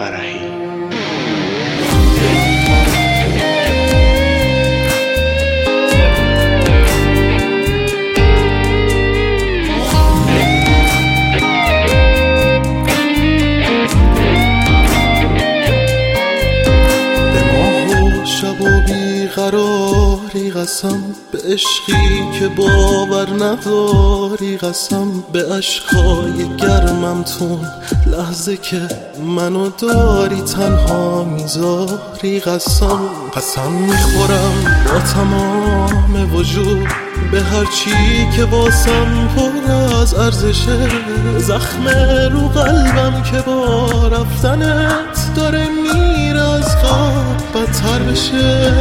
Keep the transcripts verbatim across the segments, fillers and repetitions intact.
فرحی. قراری قسم به عشقی که باور نداری، قسم به عشقای گرمم تون لحظه که منو داری تنها میذاری، قسم قسم میخورم با تمام وجود به هر چی که واسم پر از ارزشه، زخم رو قلبم که با رفتنت داره میره از خواب بدتر بشه.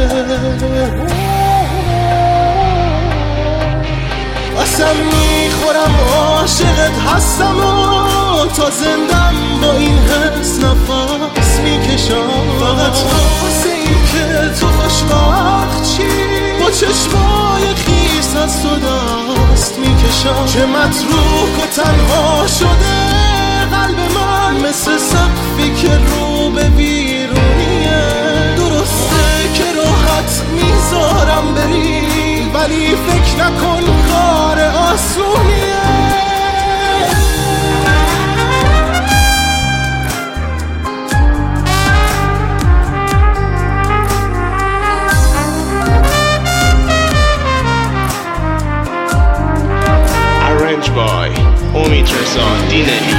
قسم میخورم عاشقت هستم و تا زندم با این حس نفس میکشم، فقط واسه این که تو خوشبخت چی با چشمای خیس از تو دست میکشم. چه متروک و تنها شده قلب من مثل سقفی که رو به بیرونیه، درسته که راحت میذارم بری ولی فکر نکن کار آسونیه. Arranged by امید رضا دینلی.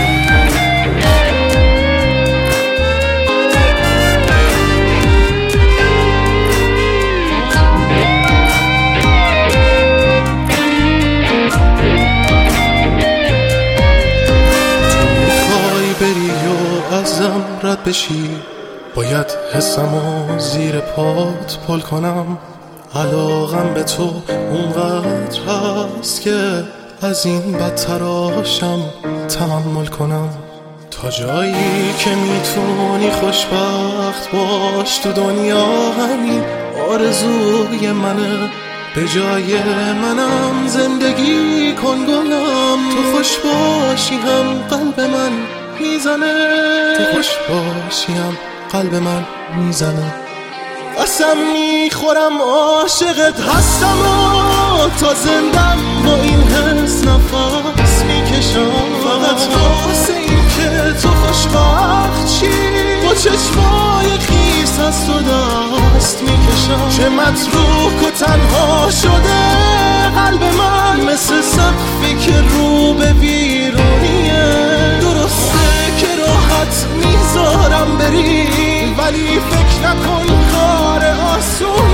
ازم رد بشی باید حسمو زیر پات پل کنم، علاقم به تو اونقدر هست که از این بدتراشم تحمل کنم، تا جایی که میتونی خوشبخت باش تو دنیا همین آرزوی منه، به جای منم زندگی کن گلم، تو خوش باشی هم قلب من میزنه، تو خوش باشی هم قلب من میزنه. قسم میخورم عاشقت هستم و تا زندم با این حس نفس میکشم، فقط واسه این که تو خوشبخت چی با چشمای خیس از تو دست میکشم. چه متروک و تنها شده قلب من مثل سقفی که رو به بیرونیه، درسته که راحت میذارم بری ولی فکر نکن کار آسون